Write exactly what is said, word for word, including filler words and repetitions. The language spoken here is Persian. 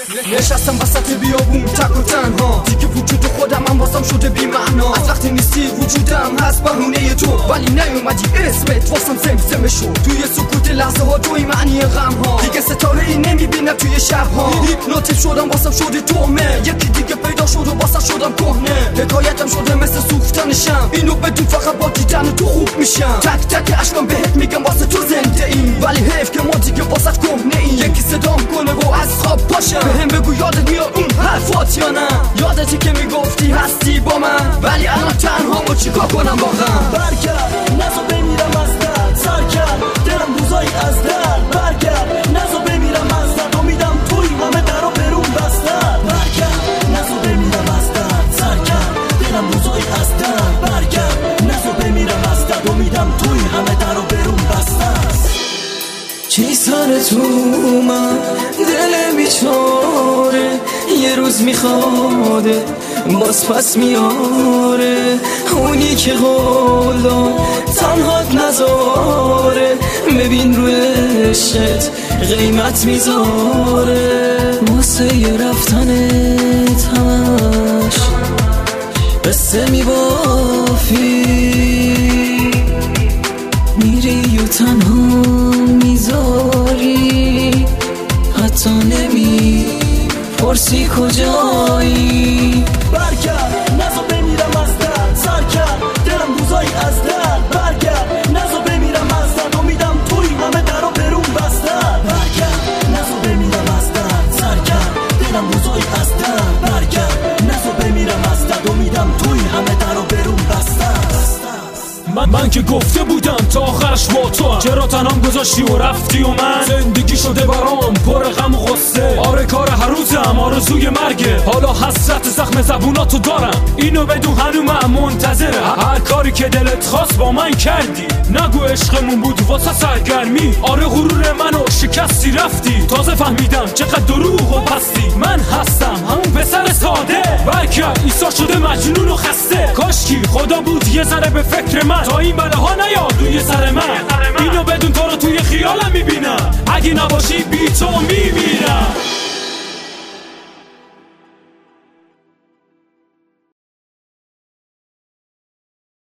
نشستم وسط بیابون تک و تنها، دیگه وجود خودم هم واسم شده بی معنا. از وقتی نیستی وجودم هست بهونه تو، ولی نیومدی اسمت واسم زمزمه شد. توی سکوت لحظه ها توی معنی غم ها، دیگه ستاره ای نمیبینم توی شب ها. هیپنوتیزم شدم واسم شده تومه، یکی دیگه پیدا شد و واسم شدم کهنه. حکایتم شده مثل سوختن شم، اینو بدون فقط با دیدن تو خوب میشم. تک تک عشقم بهت میگم واسه تو زنده ایم، ولی حیف که ما دیگه واسط کهنه ایم. یکی صدام کنه و از خواب پاشم، بهم بگو یادت میاد اون حرفات یا نه؟ یادتی که میگفتی هستی با من، ولی الان تنها و چیکار کنم واقعا؟ برگرد نزو بمیرم از درد، سر کرد دلم روزایی از درد. برگرد نزو بمیرم از درد، امیدم توی همه درو برون بستر. برگرد نزو بمیرم از درد، سر کرد دلم روزایی از درد. برگرد نزو بمیرم از درد، امیدم توی همه درو برون بستر. چی سر تو من دل بیچاره، یه روز میخواده باز پس میاره. اونی که قول داد تنهات نذاره، ببین روی عشقت قیمت میذاره. واسه یه رفتنت همش قصه میبافی، میری و تنها میذاری، حتی نمی پرسی کجایی. برگرد نزو بمیرم از درد، سر کرد دلم روزایی از درد. برگرد نزو بمیرم از درد، امیدم توی همه درو برون بستر. برگرد نزو بمیرم از درد، سر کرد دلم روزایی از درد. برگرد نزو بمیرم از درد، امیدم توی همه درو برون بستر. من, من که گفته بودم تا آخرش با تو، چرا تنام گذاشتی و رفتی و من زندگی شده برام پر غم و غصه. آره کار هر روزم آرزوی مرگه، حالا حسرت زخم زبوناتو دارم، اینو بدون هنوز منتظره. هر کاری که دلت خواست با من کردی، نگو عشقمون بود واسه سرگرمی. آره غرور منو شکستی رفتی، تازه فهمیدم چقدر دروغ و پستی. من هستم همون پسر ساده، برگرد ایسا شده مجنون و خسته. کاشکی خدا بود یه ذره به فکر من، تا این بلاها نیاد روی سر من. اینو بدون تو رو توی خیالم میبینم، اگه نباشی بی تو میمیرم.